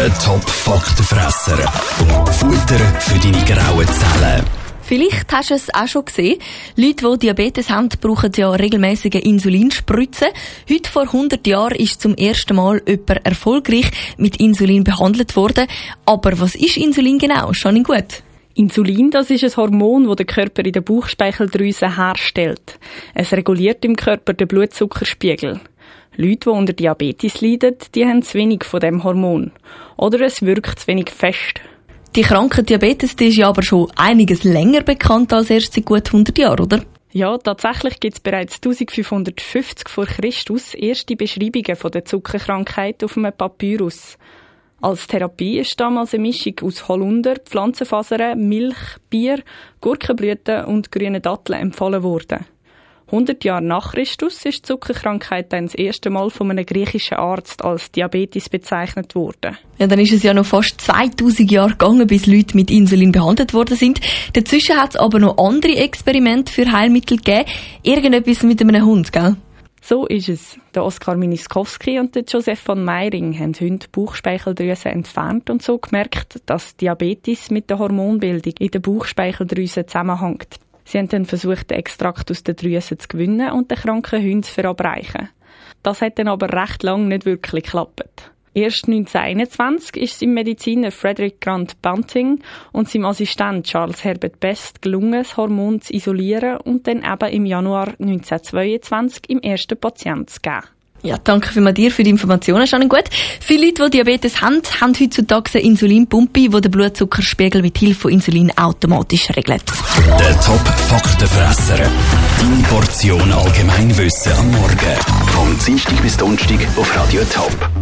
Der Top-Faktenfresser. Futter für deine grauen Zellen. Vielleicht hast du es auch schon gesehen. Leute, die Diabetes haben, brauchen ja regelmäßige Insulinspritzen. Heute vor 100 Jahren ist zum ersten Mal jemand erfolgreich mit Insulin behandelt worden. Aber was ist Insulin genau? Schon gut. Insulin, das ist ein Hormon, das der Körper in der Bauchspeicheldrüse herstellt. Es reguliert im Körper den Blutzuckerspiegel. Leute, die unter Diabetes leiden, die haben zu wenig von diesem Hormon. Oder es wirkt zu wenig fest. Die Krankheit Diabetes, die ist ja aber schon einiges länger bekannt als erst seit gut 100 Jahren, oder? Ja, tatsächlich gibt es bereits 1550 vor Christus erste Beschreibungen von der Zuckerkrankheit auf einem Papyrus. Als Therapie ist damals eine Mischung aus Holunder, Pflanzenfasern, Milch, Bier, Gurkenblüten und grünen Datteln empfohlen worden. 100 Jahre nach Christus ist die Zuckerkrankheit dann das erste Mal von einem griechischen Arzt als Diabetes bezeichnet worden. Ja, dann ist es ja noch fast 2000 Jahre gegangen, bis Leute mit Insulin behandelt worden sind. Dazwischen hat es aber noch andere Experimente für Heilmittel gegeben. Irgendetwas mit einem Hund, gell? So ist es. Der Oskar Miniskowski und der Josef von Meiring haben Hunde Bauchspeicheldrüse entfernt und so gemerkt, dass Diabetes mit der Hormonbildung in der Bauchspeicheldrüse zusammenhängt. Sie haben dann versucht, den Extrakt aus der Drüse zu gewinnen und den kranken Hunden zu verabreichen. Das hat dann aber recht lang nicht wirklich geklappt. Erst 1921 ist es im Mediziner Frederick Grant Bunting und seinem Assistent Charles Herbert Best gelungen, das Hormon zu isolieren und dann eben im Januar 1922 im ersten Patienten zu geben. Ja, danke vielmals dir für die Informationen, schon gut. Viele Leute, die Diabetes haben heutzutage eine Insulinpumpe, die den Blutzuckerspiegel mit Hilfe von Insulin automatisch regelt. Der Top-Faktenfresser. Deine Portion Allgemeinwissen am Morgen. Vom Dienstag bis Donnerstag auf Radio Top.